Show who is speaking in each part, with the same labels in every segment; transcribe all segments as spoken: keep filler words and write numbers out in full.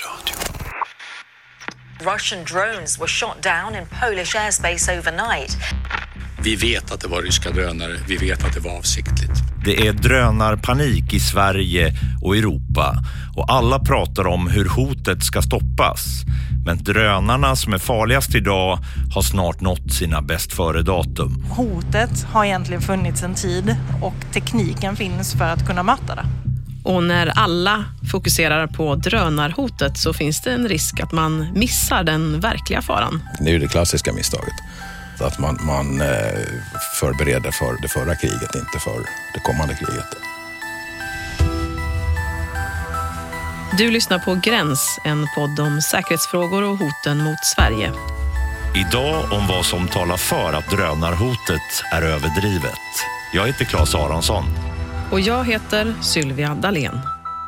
Speaker 1: Radio.
Speaker 2: Russian drones were shot down in Polish airspace overnight.
Speaker 1: Vi vet att det var ryska drönare. Vi vet att det var avsiktligt.
Speaker 3: Det är drönarpanik i Sverige och Europa och alla pratar om hur hotet ska stoppas. Men drönarna som är farligast idag har snart nått sina bäst före datum.
Speaker 4: Hotet har egentligen funnits en tid och tekniken finns för att kunna möta det.
Speaker 5: Och när alla fokuserar på drönarhotet så finns det en risk att man missar den verkliga faran.
Speaker 6: Det är ju det klassiska misstaget. Att man, man förbereder för det förra kriget, inte för det kommande kriget.
Speaker 5: Du lyssnar på Gräns, en podd om säkerhetsfrågor och hoten mot Sverige.
Speaker 3: Idag om vad som talar för att drönarhotet är överdrivet. Jag heter Claes Aronsson.
Speaker 5: Och jag heter Sylvia Dahlén.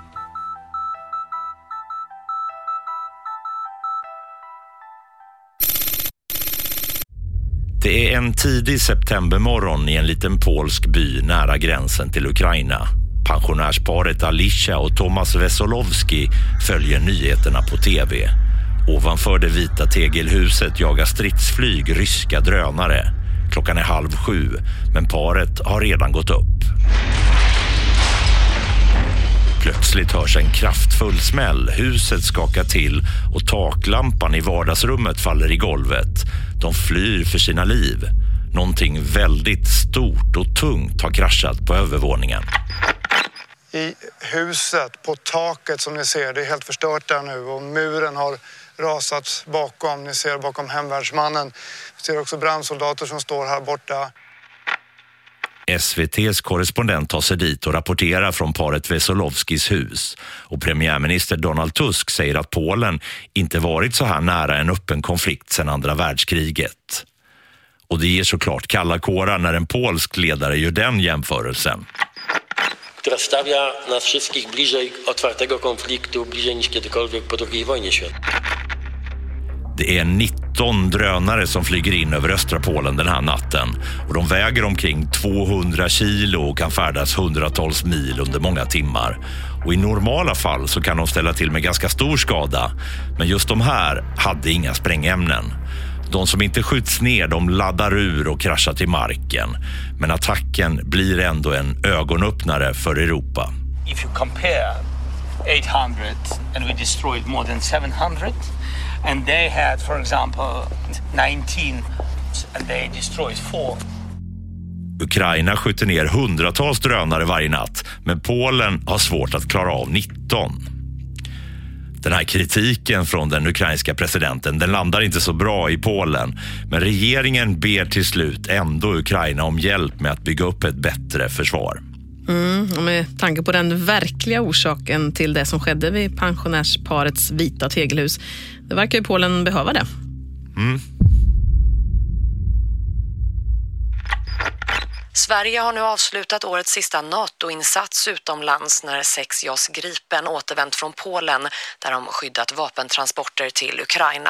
Speaker 3: Det är en tidig septembermorgon i en liten polsk by nära gränsen till Ukraina. Pensionärsparet Alicia och Tomasz Wesolowski följer nyheterna på tv. Ovanför det vita tegelhuset jagar stridsflyg ryska drönare. Klockan är halv sju, men paret har redan gått upp. Plötsligt hörs en kraftfull smäll, huset skakar till och taklampan i vardagsrummet faller i golvet. De flyr för sina liv. Någonting väldigt stort och tungt har kraschat på övervåningen.
Speaker 7: I huset, på taket som ni ser, det är helt förstört där nu och muren har rasat bakom. Ni ser bakom hemvärnsmannen. Vi ser också brandsoldater som står här borta.
Speaker 3: S V T:s korrespondent tar sig dit och rapporterar från paret Wesolowskis hus. Och premiärminister Donald Tusk säger att Polen inte varit så här nära en öppen konflikt sedan andra världskriget. Och det ger såklart kalla kårar när en polsk ledare gör den jämförelsen.
Speaker 8: Która stawia nas wszystkich bliżej otwartego konfliktu, bliżej niż kiedykolwiek po drugiej wojnie światowej.
Speaker 3: Det är nitton drönare som flyger in över östra Polen den här natten. Och de väger omkring tvåhundra kilo och kan färdas hundratals mil under många timmar. Och i normala fall så kan de ställa till med ganska stor skada. Men just de här hade inga sprängämnen. De som inte skjuts ner, de laddar ur och kraschar till marken. Men attacken blir ändå en ögonöppnare för Europa.
Speaker 9: If you compare eight hundred and we destroyed more than seven hundred, and they had, for example, nineteen and they destroyed four.
Speaker 3: Ukraina skjuter ner hundratals drönare varje natt, men Polen har svårt att klara av nitton. Den här kritiken från den ukrainska presidenten, den landar inte så bra i Polen. Men regeringen ber till slut ändå Ukraina om hjälp med att bygga upp ett bättre försvar.
Speaker 5: Mm, och med tanke på den verkliga orsaken till det som skedde vid pensionärsparets vita tegelhus, det verkar ju Polen behöva det.
Speaker 3: Mm.
Speaker 2: Sverige har nu avslutat årets sista NATO-insats utomlands när sex JAS Gripen återvänt från Polen där de skyddat vapentransporter till Ukraina.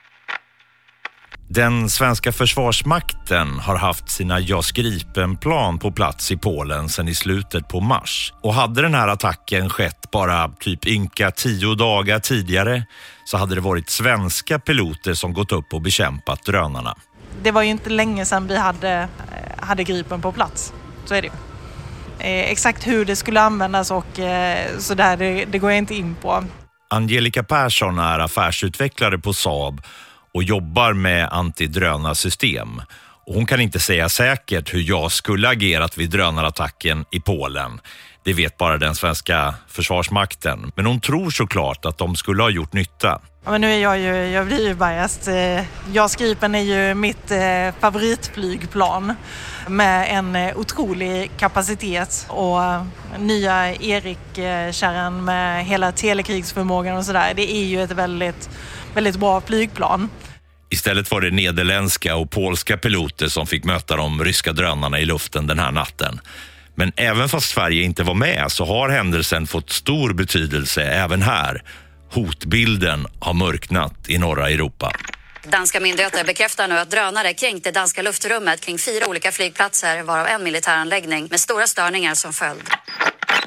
Speaker 3: Den svenska försvarsmakten har haft sina JAS Gripen-plan på plats i Polen sedan i slutet på mars. Och hade den här attacken skett bara typ ynka tio dagar tidigare så hade det varit svenska piloter som gått upp och bekämpat drönarna.
Speaker 4: Det var ju inte länge sedan vi hade, hade Gripen på plats, så är det ju. Eh, exakt hur det skulle användas och eh, så där, det, det går jag inte in på.
Speaker 3: Angelica Persson är affärsutvecklare på Saab och jobbar med antidrönarsystem. Och hon kan inte säga säkert hur jag skulle agerat vid drönarattacken i Polen. Det vet bara den svenska försvarsmakten. Men hon tror såklart att de skulle ha gjort nytta.
Speaker 4: Ja, men nu är jag ju, jag blir ju biased. JAS Gripen är ju mitt eh, favoritflygplan med en eh, otrolig kapacitet och eh, nya Erik-kärran med hela telekrigsförmågan och sådär. Det är ju ett väldigt, väldigt bra flygplan.
Speaker 3: Istället var det nederländska och polska piloter som fick möta de ryska drönarna i luften den här natten. Men även fast Sverige inte var med så har händelsen fått stor betydelse även här. Hotbilden har mörknat i norra Europa.
Speaker 10: Danska myndigheter bekräftar nu att drönare kränkte danska luftrummet kring fyra olika flygplatser, varav en militäranläggning med stora störningar som följd.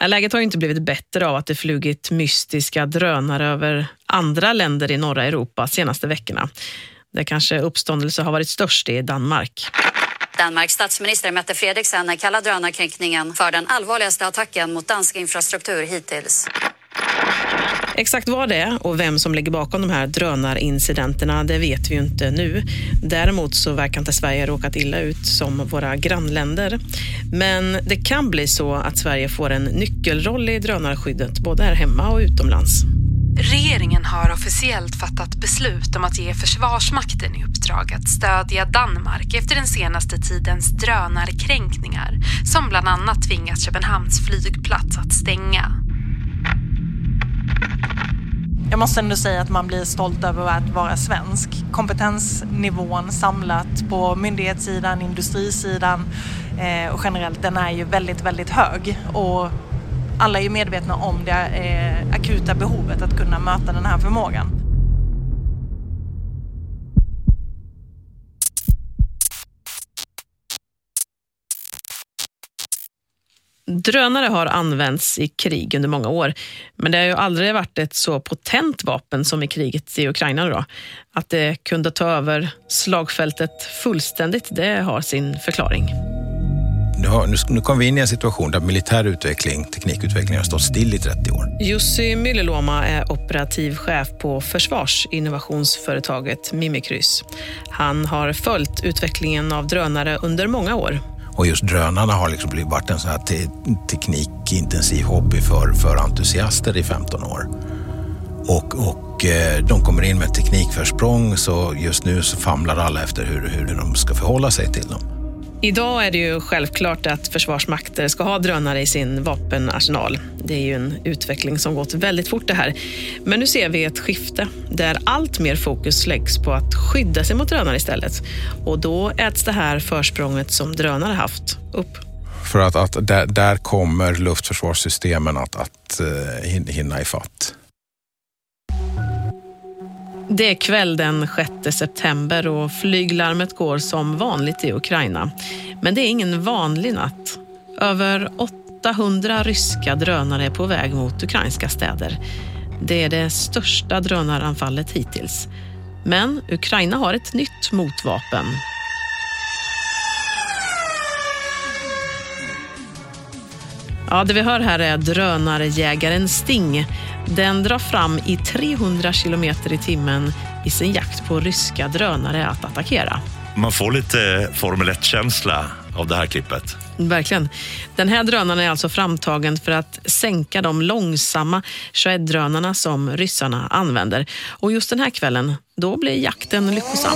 Speaker 5: Läget har ju inte blivit bättre av att det flugit mystiska drönare över andra länder i norra Europa senaste veckorna. Där kanske uppståndelse har varit störst i Danmark.
Speaker 10: Danmarks statsminister Mette Frederiksen kallar drönarkränkningen för den allvarligaste attacken mot dansk infrastruktur hittills.
Speaker 5: Exakt vad det är och vem som ligger bakom de här drönarincidenterna, det vet vi ju inte nu. Däremot så verkar inte Sverige råkat illa ut som våra grannländer. Men det kan bli så att Sverige får en nyckelroll i drönarskyddet både här hemma och utomlands.
Speaker 11: Regeringen har officiellt fattat beslut om att ge Försvarsmakten i uppdrag att stödja Danmark efter den senaste tidens drönarkränkningar som bland annat tvingat Köpenhamns flygplats att stänga.
Speaker 4: Jag måste ändå säga att man blir stolt över att vara svensk. Kompetensnivån samlat på myndighetssidan, industrisidan eh, och generellt, den är ju väldigt, väldigt hög. Och alla är ju medvetna om det eh, akuta behovet att kunna möta den här förmågan.
Speaker 5: Drönare har använts i krig under många år, men det har ju aldrig varit ett så potent vapen som i kriget i Ukraina då. Att det kunde ta över slagfältet fullständigt, det har sin förklaring.
Speaker 6: Nu, har, nu, nu kommer vi in i en situation där militär utveckling, teknikutveckling har stått still i trettio år.
Speaker 5: Jussi Myllyluoma är operativ chef på försvarsinnovationsföretaget Mimikryss. Han har följt utvecklingen av drönare under många år.
Speaker 6: Och just drönarna har liksom blivit varit en sån här te- teknikintensiv hobby för, för entusiaster i femton år. Och, och eh, de kommer in med teknikförsprång, så just nu så famlar alla efter hur, hur de ska förhålla sig till dem.
Speaker 5: Idag är det ju självklart att försvarsmakter ska ha drönare i sin vapenarsenal. Det är ju en utveckling som gått väldigt fort det här. Men nu ser vi ett skifte där allt mer fokus läggs på att skydda sig mot drönare istället. Och då äts det här försprånget som drönare haft upp.
Speaker 6: För att, att där, där kommer luftförsvarssystemen att, att uh, hinna ifatt.
Speaker 5: Det är kväll den sjätte september och flyglarmet går som vanligt i Ukraina. Men det är ingen vanlig natt. Över åttahundra ryska drönare är på väg mot ukrainska städer. Det är det största drönaranfallet hittills. Men Ukraina har ett nytt motvapen. Ja, det vi hör här är drönarjägaren Sting. Den drar fram i trehundra kilometer i timmen i sin jakt på ryska drönare att attackera.
Speaker 3: Man får lite Formel ett-känsla av det här klippet.
Speaker 5: Verkligen. Den här drönaren är alltså framtagen för att sänka de långsamma Shahed-drönarna som ryssarna använder. Och just den här kvällen, då blir jakten lyckosam.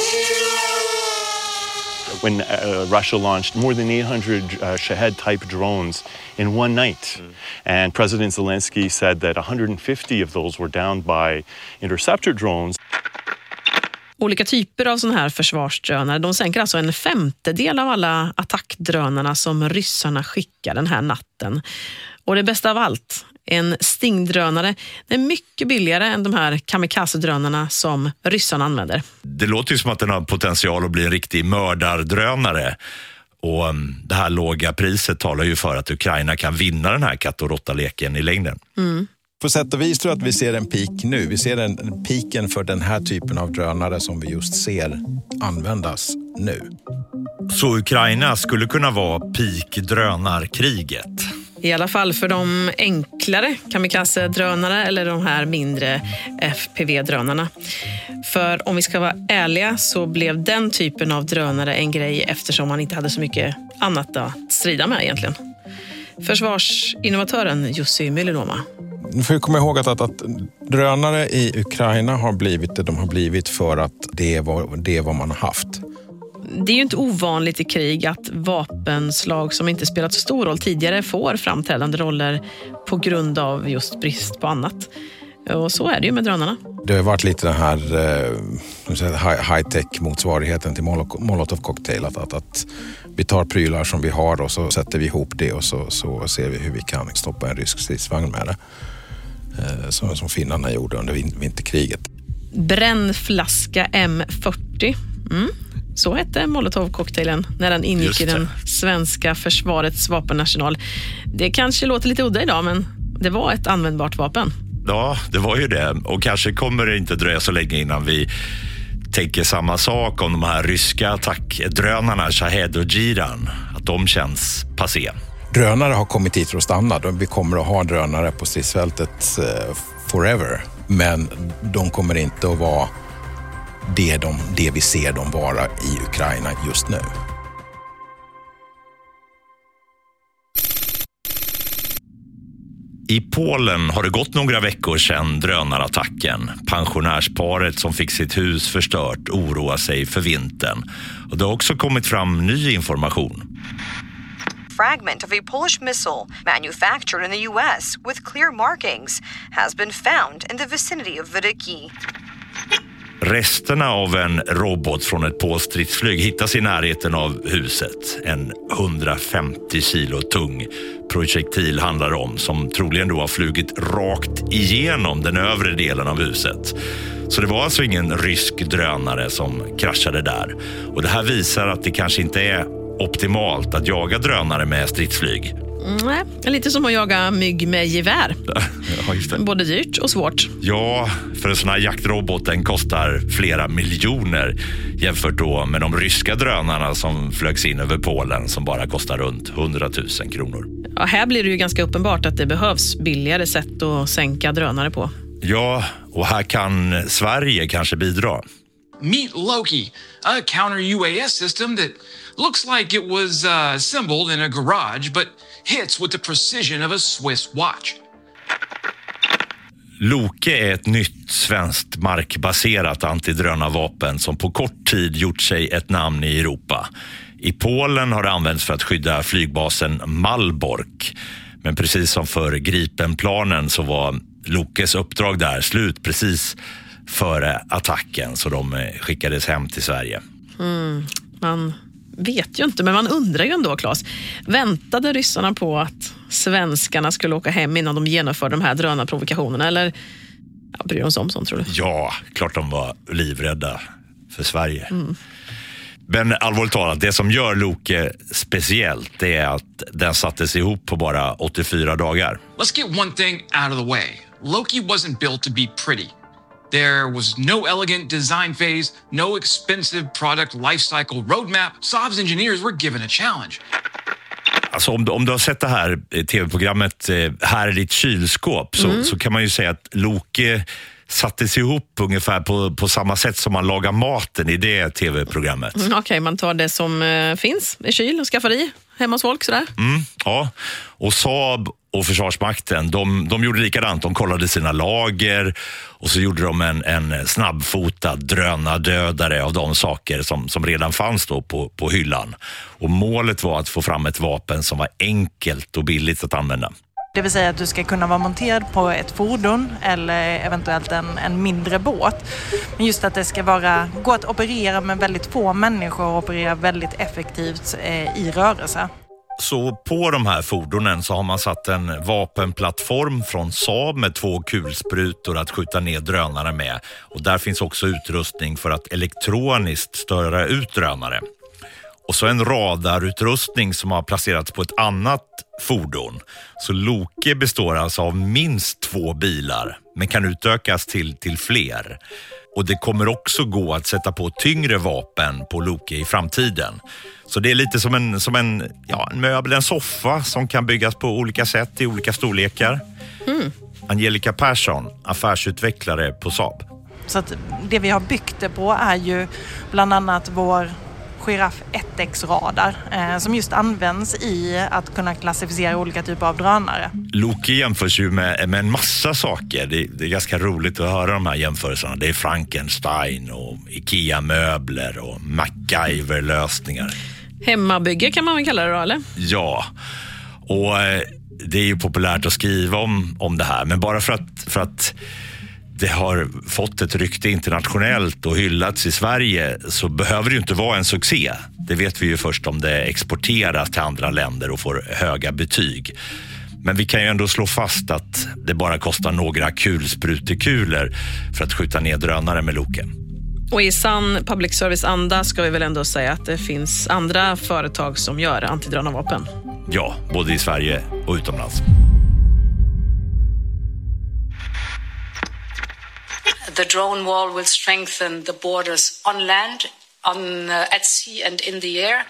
Speaker 12: When uh, Russia launched more than eight hundred uh, Shahed-type drones in one night. Mm. And President Zelensky said that one hundred fifty of those were downed by interceptor drones.
Speaker 5: Olika typer av sådana här försvarsdrönare, de sänker alltså en femtedel av alla attackdrönarna som ryssarna skickar den här natten. Och det bästa av allt, en Sting-drönare, det är mycket billigare än de här kamikaze-drönarna som ryssarna använder.
Speaker 3: Det låter ju som att den har potential att bli en riktig mördardrönare. Och det här låga priset talar ju för att Ukraina kan vinna den här katt- och råttaleken i längden.
Speaker 5: Mm.
Speaker 6: På sätt och vis tror jag att vi ser en peak nu. Vi ser en piken för den här typen av drönare som vi just ser användas nu.
Speaker 3: Så Ukraina skulle kunna vara peak-drönarkriget?
Speaker 5: I alla fall för de enklare kamikaze-drönare eller de här mindre F P V-drönarna. För om vi ska vara ärliga så blev den typen av drönare en grej eftersom man inte hade så mycket annat att strida med egentligen. Försvarsinnovatören Jussi Myllyluoma.
Speaker 6: Nu får vi komma ihåg att, att, att drönare i Ukraina har blivit det de har blivit för att det är vad, det är vad man har haft.
Speaker 5: Det är ju inte ovanligt i krig att vapenslag som inte spelat så stor roll tidigare får framträdande roller på grund av just brist på annat. Och så är det ju med drönarna.
Speaker 6: Det har varit lite den här eh, high-tech-motsvarigheten till Molotov-cocktail. Att, att, att vi tar prylar som vi har och så sätter vi ihop det och så, så ser vi hur vi kan stoppa en rysk stridsvagn med det. Eh, som, som finnarna gjorde under vin- vinterkriget.
Speaker 5: Brännflaska M fyrtio. Mm. Så hette Molotov-cocktailen när den ingick i den svenska försvarets vapenarsenal. Det kanske låter lite udda idag, men det var ett användbart vapen.
Speaker 3: Ja, det var ju det. Och kanske kommer det inte dröja så länge innan vi tänker samma sak om de här ryska attackdrönarna Shahed och Jiran. Att de känns passé.
Speaker 6: Drönare har kommit hit för att stanna. Vi kommer att ha drönare på stridsfältet forever. Men de kommer inte att vara det, de, det vi ser dem vara i Ukraina just nu.
Speaker 3: I Polen har det gått några veckor sedan drönarattacken. Pensionärsparet som fick sitt hus förstört oroar sig för vintern. Och det har också kommit fram ny information.
Speaker 13: Fragment of a Polish missile manufactured in the U S with clear markings has been found in the vicinity of Vydyki.
Speaker 3: Resterna av en robot från ett polskt stridsflyg hittas i närheten av huset. En hundrafemtio kilo tung projektil handlar om som troligen då har flugit rakt igenom den övre delen av huset. Så det var alltså ingen rysk drönare som kraschade där. Och det här visar att det kanske inte är optimalt att jaga drönare med stridsflyg.
Speaker 5: Nej, lite som att jaga mygg med gevär.
Speaker 3: Ja, just det.
Speaker 5: Både dyrt och svårt.
Speaker 3: Ja, för en sån här jaktrobot den kostar flera miljoner jämfört då med de ryska drönarna som flögs in över Polen som bara kostar runt hundratusen kronor.
Speaker 5: Ja, här blir det ju ganska uppenbart att det behövs billigare sätt att sänka drönare på.
Speaker 3: Ja, och här kan Sverige kanske bidra.
Speaker 14: Meet Loki, a counter-U A S system that looks like it was uh, assembled in a garage but hits with the precision of a Swiss watch.
Speaker 3: Loke är ett nytt svenskt markbaserat antidrönarvapen som på kort tid gjort sig ett namn i Europa. I Polen har det använts för att skydda flygbasen Malbork. Men precis som för Gripenplanen så var Lokes uppdrag där slut precis före attacken, så de skickades hem till Sverige.
Speaker 5: Mm, man vet ju inte, men man undrar ju ändå, Claes. Väntade ryssarna på att svenskarna skulle åka hem innan de genomförde de här drönarprovokationerna? Eller ja, bryr de sig om sånt, tror du?
Speaker 3: Ja, klart de var livrädda för Sverige.
Speaker 5: Mm.
Speaker 3: Men allvarligt talat, det som gör Loke speciellt det är att den sattes ihop på bara åttiofyra dagar.
Speaker 14: Let's get one thing out of the way. Loki wasn't built to be pretty. There was no elegant design phase, no expensive product lifecycle roadmap. Saab's engineers were given a challenge.
Speaker 3: Alltså om, om du har sett det här tv-programmet Här är ditt kylskåp så, mm. så kan man ju säga att Loke sattes ihop ungefär på, på samma sätt som man lagar maten i det tv-programmet.
Speaker 5: Mm, Okej, okay, man tar det som eh, finns i kyl och skaffar i hemma hos folk sådär.
Speaker 3: Mm, ja, och Saab och Försvarsmakten, de, de gjorde likadant. De kollade sina lager och så gjorde de en, en snabbfotad drönardödare av de saker som, som redan fanns då på, på hyllan. Och målet var att få fram ett vapen som var enkelt och billigt att använda.
Speaker 4: Det vill säga att du ska kunna vara monterad på ett fordon eller eventuellt en, en mindre båt. Men just att det ska vara, gå att operera med väldigt få människor och operera väldigt effektivt eh, i rörelse.
Speaker 3: Så på de här fordonen så har man satt en vapenplattform från Saab med två kulsprutor att skjuta ner drönare med. Och där finns också utrustning för att elektroniskt störa ut drönare. Och så en radarutrustning som har placerats på ett annat fordon. Så Loke består alltså av minst två bilar men kan utökas till, till fler. Och det kommer också gå att sätta på tyngre vapen på Loke i framtiden. Så det är lite som en, som en, ja, en möbel, en soffa som kan byggas på olika sätt i olika storlekar. Mm. Angelica Persson, affärsutvecklare på Saab.
Speaker 4: Så att det vi har byggt det på är ju bland annat vår Giraffe ett X-radar eh, som just används i att kunna klassificera olika typer av drönare.
Speaker 3: Loke jämförs ju med, med en massa saker. Det, det är ganska roligt att höra de här jämförelserna. Det är Frankenstein och Ikea-möbler och MacGyver-lösningar.
Speaker 5: Hemmabygge kan man väl kalla det då, eller?
Speaker 3: Ja, och eh, det är ju populärt att skriva om, om det här. Men bara för att, för att det har fått ett rykte internationellt och hyllats i Sverige så behöver det ju inte vara en succé. Det vet vi ju först om det exporteras till andra länder och får höga betyg. Men vi kan ju ändå slå fast att det bara kostar några kulsprutekulor för att skjuta ner drönare med Loke.
Speaker 5: Och i sann public service-anda ska vi väl ändå säga att det finns andra företag som gör antidrönarvapen.
Speaker 3: Ja, både i Sverige och utomlands.
Speaker 15: The drone wall will strengthen the borders on land, on, uh, at sea and in the air.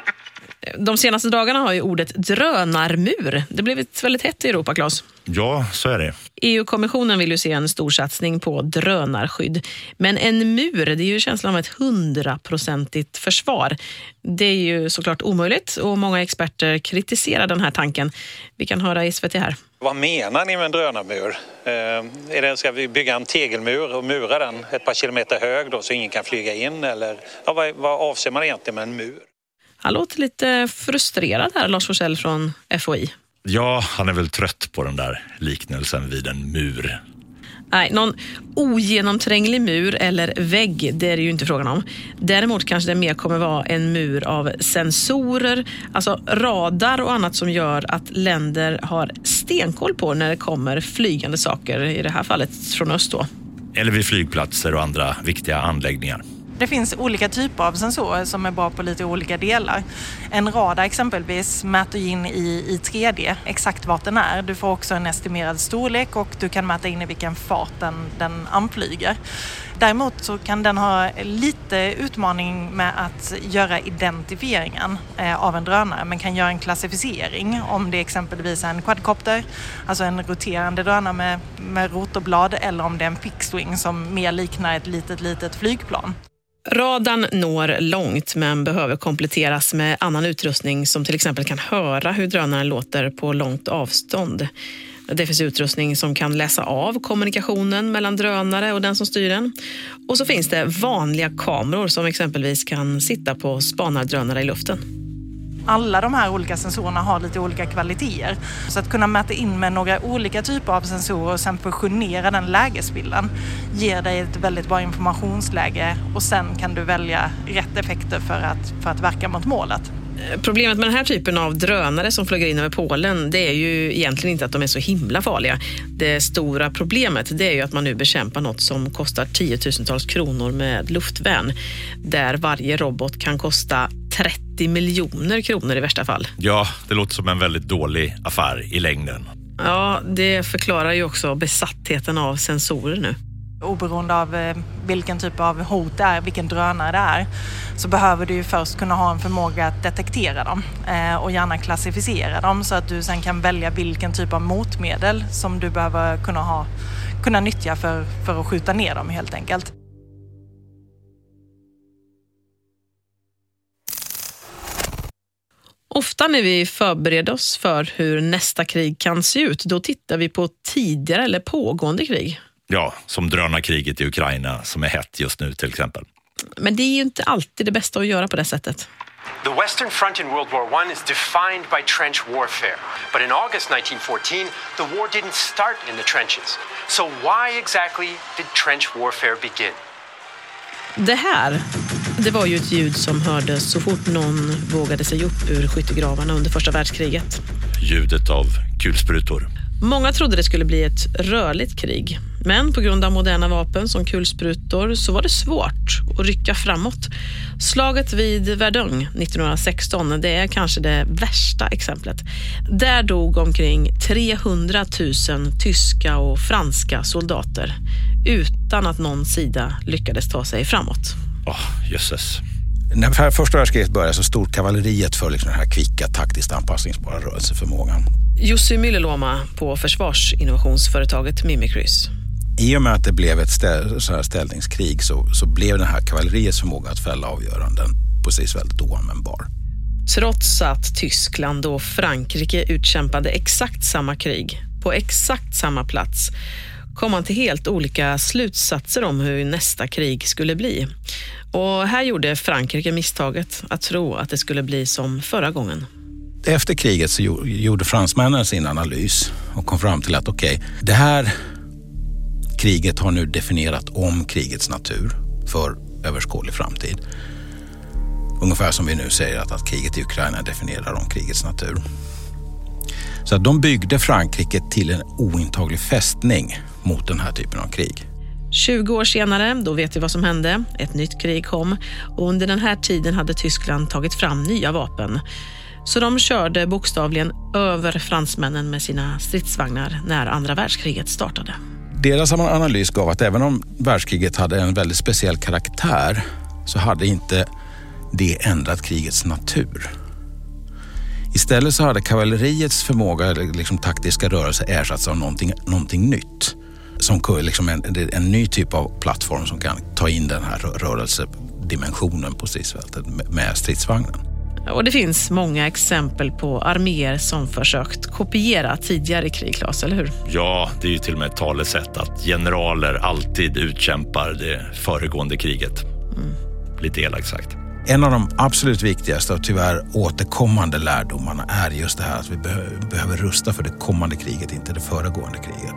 Speaker 5: De senaste dagarna har ju ordet drönarmur. Det blivit väldigt hett i Europa, Claes.
Speaker 3: Ja, så är det.
Speaker 5: E U-kommissionen vill ju se en stor satsning på drönarskydd. Men en mur, det är ju känslan av ett hundraprocentigt försvar. Det är ju såklart omöjligt och många experter kritiserar den här tanken. Vi kan höra i S V T här.
Speaker 16: Vad menar ni med en drönarmur? Eh, är det, ska vi bygga en tegelmur och mura den ett par kilometer hög då, så ingen kan flyga in? Eller ja, vad, vad avser man egentligen med en mur?
Speaker 5: Han låter lite frustrerad här, Lars Forssell från F O I.
Speaker 3: Ja, han är väl trött på den där liknelsen vid en mur.
Speaker 5: Nej, någon ogenomtränglig mur eller vägg, det är det ju inte frågan om. Däremot kanske det mer kommer vara en mur av sensorer, alltså radar och annat som gör att länder har stenkoll på när det kommer flygande saker, i det här fallet från öst då.
Speaker 3: Eller vid flygplatser och andra viktiga anläggningar.
Speaker 4: Det finns olika typer av sensorer som är bra på lite olika delar. En radar exempelvis mäter in i, i tre D exakt vart den är. Du får också en estimerad storlek och du kan mäta in i vilken fart den, den anflyger. Däremot så kan den ha lite utmaning med att göra identifieringen eh, av en drönare, men kan göra en klassificering om det exempelvis är en quadcopter, alltså en roterande drönare med, med rotorblad, eller om det är en fixed wing som mer liknar ett litet, litet flygplan.
Speaker 5: Radarn når långt men behöver kompletteras med annan utrustning som till exempel kan höra hur drönaren låter på långt avstånd. Det finns utrustning som kan läsa av kommunikationen mellan drönare och den som styr den. Och så finns det vanliga kameror som exempelvis kan sitta på spanardrönare i luften.
Speaker 4: Alla de här olika sensorerna har lite olika kvaliteter. Så att kunna mäta in med några olika typer av sensorer och sen fusionera den lägesbilden ger dig ett väldigt bra informationsläge, och sen kan du välja rätt effekter för att, för att verka mot målet.
Speaker 5: Problemet med den här typen av drönare som flyger in över Polen, det är ju egentligen inte att de är så himla farliga. Det stora problemet, det är ju att man nu bekämpar något som kostar tiotusentals kronor med luftvärn, där varje robot kan kosta trettio miljoner kronor i värsta fall.
Speaker 3: Ja, det låter som en väldigt dålig affär i längden.
Speaker 5: Ja, det förklarar ju också besattheten av sensorer nu.
Speaker 4: Oberoende av vilken typ av hot det är, vilken drönare det är, så behöver du ju först kunna ha en förmåga att detektera dem och gärna klassificera dem, så att du sen kan välja vilken typ av motmedel som du behöver kunna ha, kunna nyttja för, för att skjuta ner dem helt enkelt.
Speaker 5: Ofta när vi förbereder oss för hur nästa krig kan se ut, då tittar vi på tidigare eller pågående krig.
Speaker 3: Ja, som drönarkriget i Ukraina som är hett just nu till exempel.
Speaker 5: Men det är ju inte alltid det bästa att göra på det sättet.
Speaker 17: The Western Front in World War One is defined by trench warfare. But in August nineteen fourteen, the war didn't start in the trenches. So why exactly did trench warfare begin?
Speaker 5: Det här, det var ju ett ljud som hördes så fort någon vågade sig upp ur skyttegravarna under första världskriget.
Speaker 3: Ljudet av kulsprutor.
Speaker 5: Många trodde det skulle bli ett rörligt krig. Men på grund av moderna vapen som kulsprutor så var det svårt att rycka framåt. Slaget vid Verdun nittonhundrasexton, det är kanske det värsta exemplet. Där dog omkring trehundratusen tyska och franska soldater utan att någon sida lyckades ta sig framåt.
Speaker 3: Åh, oh, jösses.
Speaker 6: När första världskriget började så stod kavalleriet för liksom den här kvicka, taktiskt anpassningsbara rörelseförmågan.
Speaker 5: Jussi Myllyluoma på försvarsinnovationsföretaget Mimicrys.
Speaker 6: I och med att det blev ett ställ, så här ställningskrig så, så blev den här kavalleriets förmåga att fälla avgöranden precis väldigt oanvändbar.
Speaker 5: Trots att Tyskland och Frankrike utkämpade exakt samma krig på exakt samma plats kom man till helt olika slutsatser om hur nästa krig skulle bli. Och här gjorde Frankrike misstaget att tro att det skulle bli som förra gången.
Speaker 6: Efter kriget så gjorde fransmännen sin analys och kom fram till att okej, okay, det här kriget har nu definierat om krigets natur för överskådlig framtid. Ungefär som vi nu säger att, att kriget i Ukraina definierar om krigets natur. Så att de byggde Frankrike till en ointaglig fästning mot den här typen av krig.
Speaker 5: tjugo år senare, då vet vi vad som hände. Ett nytt krig kom och under den här tiden hade Tyskland tagit fram nya vapen. Så de körde bokstavligen över fransmännen med sina stridsvagnar när andra världskriget startade.
Speaker 6: Deras analys gav att även om världskriget hade en väldigt speciell karaktär så hade inte det ändrat krigets natur. Istället så hade kavalleriets förmåga, eller liksom taktiska rörelse, ersatts av någonting, någonting nytt. Som liksom en, en ny typ av plattform som kan ta in den här rörelsedimensionen på stridsfältet med stridsvagnen.
Speaker 5: Och det finns många exempel på arméer som försökt kopiera tidigare krig, Claes, eller hur?
Speaker 3: Ja, det är ju till och med ett talesätt att generaler alltid utkämpar det föregående kriget. Mm. Lite elakt sagt.
Speaker 6: En av de absolut viktigaste och tyvärr återkommande lärdomarna är just det här att vi behöver, behöver rusta för det kommande kriget, inte det föregående kriget.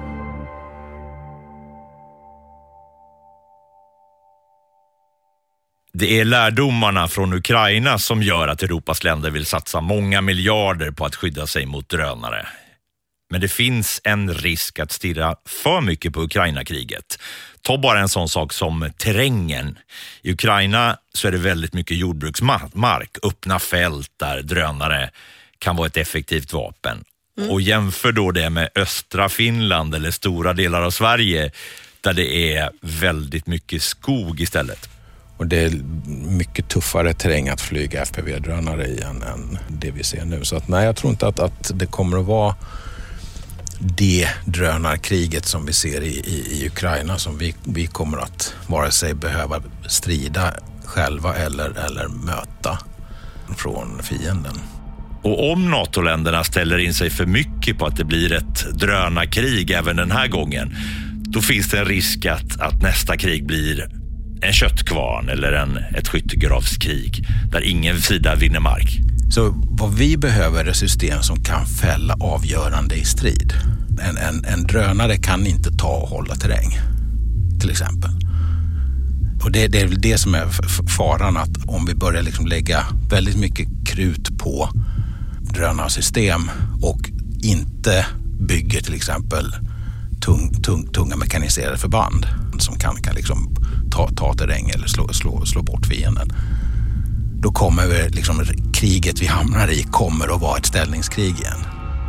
Speaker 3: Det är lärdomarna från Ukraina som gör att Europas länder vill satsa många miljarder på att skydda sig mot drönare. Men det finns en risk att stirra för mycket på Ukraina-kriget. Ta bara en sån sak som terrängen. I Ukraina så är det väldigt mycket jordbruksmark, öppna fält där drönare kan vara ett effektivt vapen. Mm. Och jämför då det med östra Finland eller stora delar av Sverige där det är väldigt mycket skog istället.
Speaker 6: Och det är mycket tuffare terräng att flyga F P V-drönare i än, än det vi ser nu. Så att, nej, jag tror inte att, att det kommer att vara det drönarkriget som vi ser i, i, i Ukraina som vi, vi kommer att vare sig behöva strida själva eller, eller möta från fienden.
Speaker 3: Och om NATO-länderna ställer in sig för mycket på att det blir ett drönarkrig även den här gången, då finns det en risk att, att nästa krig blir en köttkvarn eller en, ett skyttegravskrig där ingen sida vinner mark.
Speaker 6: Så vad vi behöver är system som kan fälla avgörande i strid. En, en, en drönare kan inte ta och hålla terräng, till exempel. Och det, det är väl det som är faran, att om vi börjar liksom lägga väldigt mycket krut på drönarsystem och inte bygger till exempel tung, tung, tunga mekaniserade förband som kan, kan liksom ta, ta terräng eller slå, slå, slå bort fienden. Då kommer vi, liksom, kriget vi hamnar i kommer att vara ett ställningskrig igen.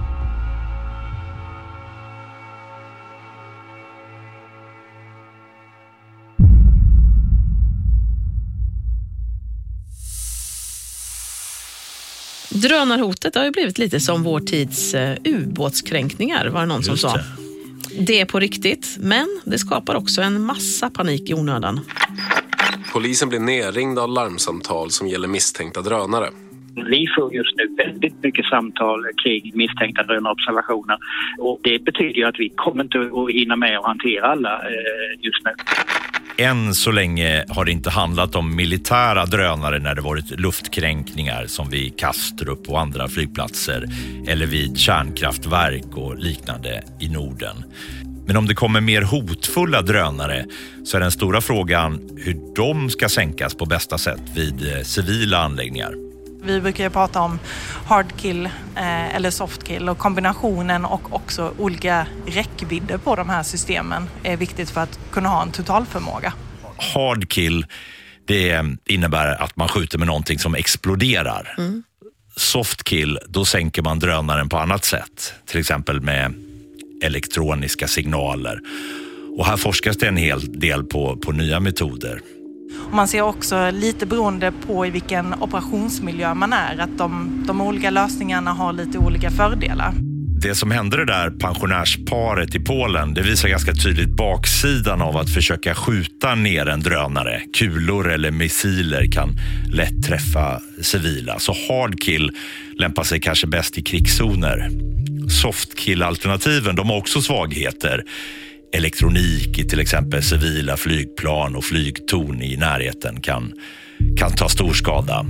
Speaker 5: Drönarhotet har ju blivit lite som vår tids uh, ubåtskränkningar, var det någon som sa. Det är på riktigt, men det skapar också en massa panik i onödan.
Speaker 18: Polisen blir nerringd av larmsamtal som gäller misstänkta drönare.
Speaker 19: Vi får just nu väldigt mycket samtal kring misstänkta drönarobservationer. Och det betyder ju att vi kommer inte att hinna med att hantera alla just nu.
Speaker 3: Än så länge har det inte handlat om militära drönare när det varit luftkränkningar som vid Kastrup och andra flygplatser eller vid kärnkraftverk och liknande i Norden. Men om det kommer mer hotfulla drönare så är den stora frågan hur de ska sänkas på bästa sätt vid civila anläggningar.
Speaker 4: Vi brukar ju prata om hardkill eh, eller softkill, och kombinationen och också olika räckvidder på de här systemen är viktigt för att kunna ha en totalförmåga.
Speaker 3: Hardkill, det innebär att man skjuter med någonting som exploderar. Mm. Softkill, då sänker man drönaren på annat sätt, till exempel med elektroniska signaler. Och här forskas det en hel del på, på nya metoder.
Speaker 4: Man ser också lite beroende på i vilken operationsmiljö man är att de, de olika lösningarna har lite olika fördelar.
Speaker 3: Det som hände det där pensionärsparet i Polen, det visar ganska tydligt baksidan av att försöka skjuta ner en drönare. Kulor eller missiler kan lätt träffa civila. Så hardkill lämpar sig kanske bäst i krigszoner. Softkill-alternativen, de har också svagheter. Elektronik i till exempel civila flygplan och flygtorn i närheten kan, kan ta stor skada.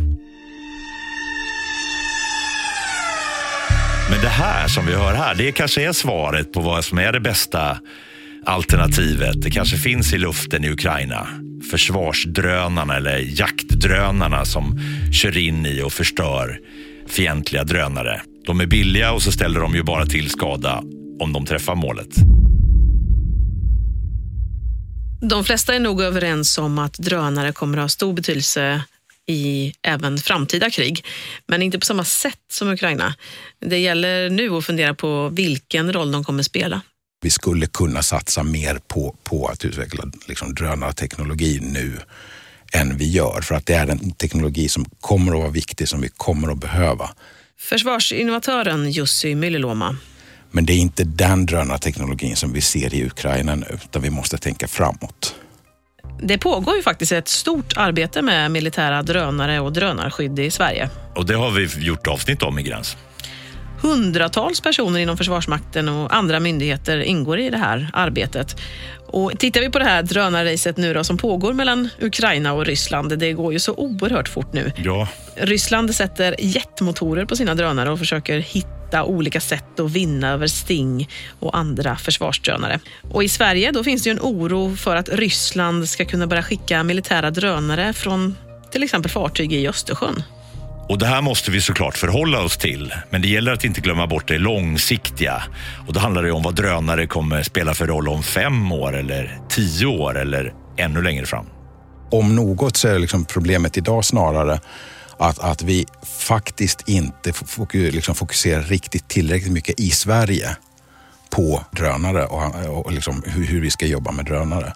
Speaker 3: Men det här som vi hör här, det kanske är svaret på vad som är det bästa alternativet. Det kanske finns i luften i Ukraina. Försvarsdrönarna eller jaktdrönarna som kör in i och förstör fientliga drönare. De är billiga och så ställer de ju bara till skada om de träffar målet.
Speaker 5: De flesta är nog överens om att drönare kommer att ha stor betydelse i även framtida krig, men inte på samma sätt som Ukraina. Det gäller nu att fundera på vilken roll de kommer spela.
Speaker 6: Vi skulle kunna satsa mer på, på att utveckla liksom, drönarteknologi nu än vi gör, för att det är en teknologi som kommer att vara viktig, som vi kommer att behöva.
Speaker 5: Försvarsinnovatören Jussi Myllyluoma.
Speaker 6: Men det är inte den drönarteknologin som vi ser i Ukraina nu, utan vi måste tänka framåt.
Speaker 5: Det pågår ju faktiskt ett stort arbete med militära drönare och drönarskydd i Sverige.
Speaker 3: Och det har vi gjort avsnitt om i Gräns.
Speaker 5: Hundratals personer inom Försvarsmakten och andra myndigheter ingår i det här arbetet. Och tittar vi på det här drönarracet nu då, som pågår mellan Ukraina och Ryssland, det går ju så oerhört fort nu.
Speaker 3: Ja.
Speaker 5: Ryssland sätter jetmotorer på sina drönare och försöker hitta olika sätt att vinna över Sting och andra försvarsdrönare. Och i Sverige då finns det ju en oro för att Ryssland ska kunna börja skicka militära drönare från till exempel fartyg i Östersjön.
Speaker 3: Och det här måste vi såklart förhålla oss till. Men det gäller att inte glömma bort det långsiktiga. Och då handlar det om vad drönare kommer spela för roll om fem år eller tio år eller ännu längre fram.
Speaker 6: Om något så är liksom problemet idag snarare att, att vi faktiskt inte fokus, liksom fokuserar riktigt tillräckligt mycket i Sverige på drönare och, och liksom hur, hur vi ska jobba med drönare.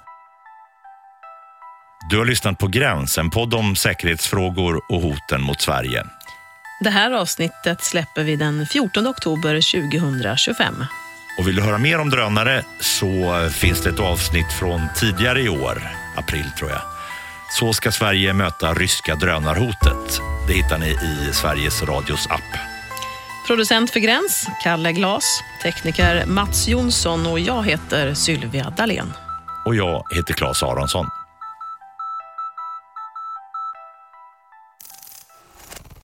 Speaker 3: Du har lyssnat på Gräns, en podd om säkerhetsfrågor och hoten mot Sverige.
Speaker 5: Det här avsnittet släpper vi den fjortonde oktober tjugohundratjugofem.
Speaker 3: Och vill du höra mer om drönare så finns det ett avsnitt från tidigare i år, april tror jag. Så ska Sverige möta ryska drönarhotet. Det hittar ni i Sveriges Radios app.
Speaker 5: Producent för Gräns, Kalle Glas. Tekniker Mats Jonsson och jag heter Sylvia Dalén.
Speaker 3: Och jag heter Claes Aronsson.